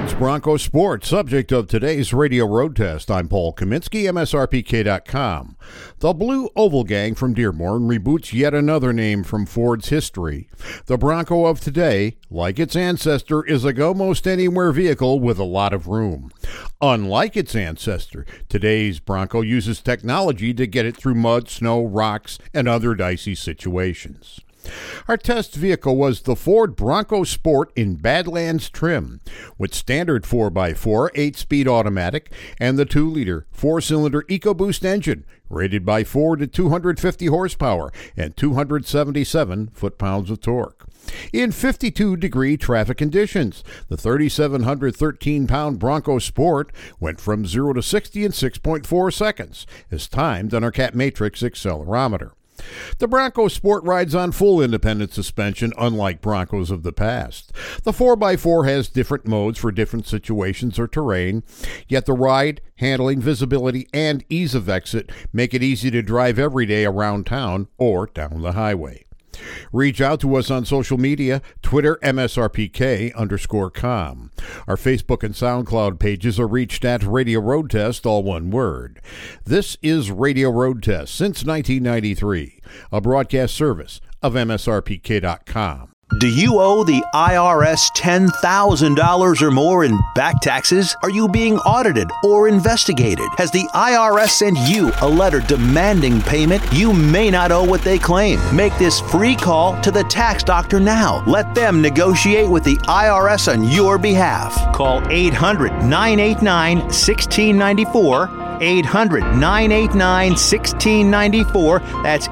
Ford's Bronco Sport, subject of today's radio road test. I'm Paul Kaminsky, MSRPK.com. The Blue Oval Gang from Dearborn reboots yet another name from Ford's history. The Bronco of today, like its ancestor, is a go-most-anywhere vehicle with a lot of room. Unlike its ancestor, today's Bronco uses technology to get it through mud, snow, rocks, and other dicey situations. Our test vehicle was the Ford Bronco Sport in Badlands trim, with standard 4x4 8-speed automatic and the 2-liter 4-cylinder EcoBoost engine, rated by Ford at 250 horsepower and 277 foot-pounds of torque. In 52-degree traffic conditions, the 3,713-pound Bronco Sport went from 0 to 60 in 6.4 seconds, as timed on our Cat Matrix accelerometer. The Bronco Sport rides on full independent suspension, unlike Broncos of the past. The 4x4 has different modes for different situations or terrain, yet the ride, handling, visibility, and ease of exit make it easy to drive every day around town or down the highway. Reach out to us on social media, Twitter, MSRPK_com. Our Facebook and SoundCloud pages are reached at Radio Road Test, all one word. This is Radio Road Test since 1993, a broadcast service of MSRPK.com. Do you owe the IRS $10,000 or more in back taxes? Are you being audited or investigated? Has the IRS sent you a letter demanding payment? You may not owe what they claim. Make this free call to the tax doctor now. Let them negotiate with the IRS on your behalf. Call 800-989-1694. 800-989-1694. That's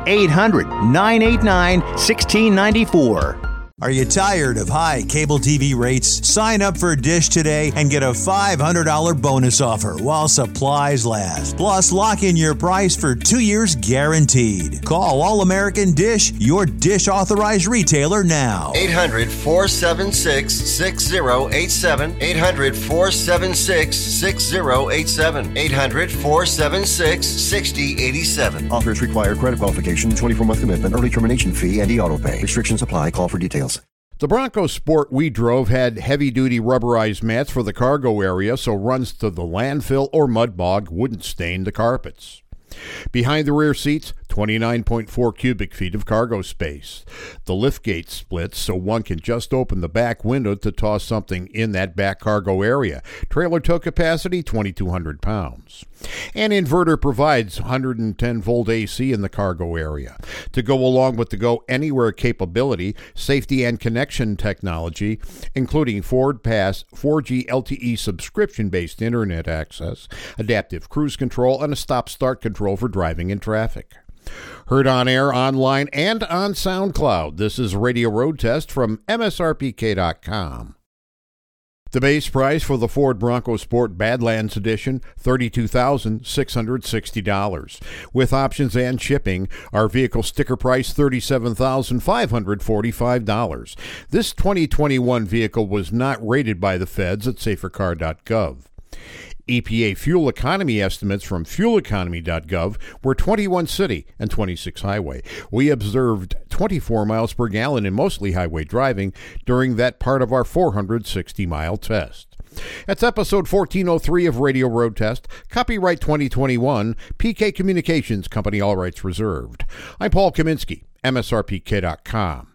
800-989-1694. Are you tired of high cable TV rates? Sign up for Dish today and get a $500 bonus offer while supplies last. Plus, lock in your price for 2 years guaranteed. Call All American Dish, your Dish authorized retailer now. 800-476-6087. 800-476-6087. 800-476-6087. Offers require credit qualification, 24-month commitment, early termination fee, and e-auto pay. Restrictions apply. Call for details. The Bronco Sport we drove had heavy-duty rubberized mats for the cargo area, so runs to the landfill or mud bog wouldn't stain the carpets. Behind the rear seats, 29.4 cubic feet of cargo space. The liftgate splits so one can just open the back window to toss something in that back cargo area. Trailer tow capacity, 2,200 pounds. An inverter provides 110-volt AC in the cargo area. To go along with the Go Anywhere capability, safety and connection technology, including Ford Pass 4G LTE subscription-based internet access, adaptive cruise control, and a stop-start control for driving in traffic. Heard on air, online, and on SoundCloud. This is Radio Road Test from MSRPK.com. The base price for the Ford Bronco Sport Badlands Edition, $32,660. With options and shipping, our vehicle sticker price, $37,545. This 2021 vehicle was not rated by the feds at safercar.gov. EPA fuel economy estimates from fueleconomy.gov were 21 city and 26 highway. We observed 24 miles per gallon in mostly highway driving during that part of our 460-mile test. That's episode 1403 of Radio Road Test, copyright 2021, PK Communications Company, all rights reserved. I'm Paul Kaminsky, MSRPK.com.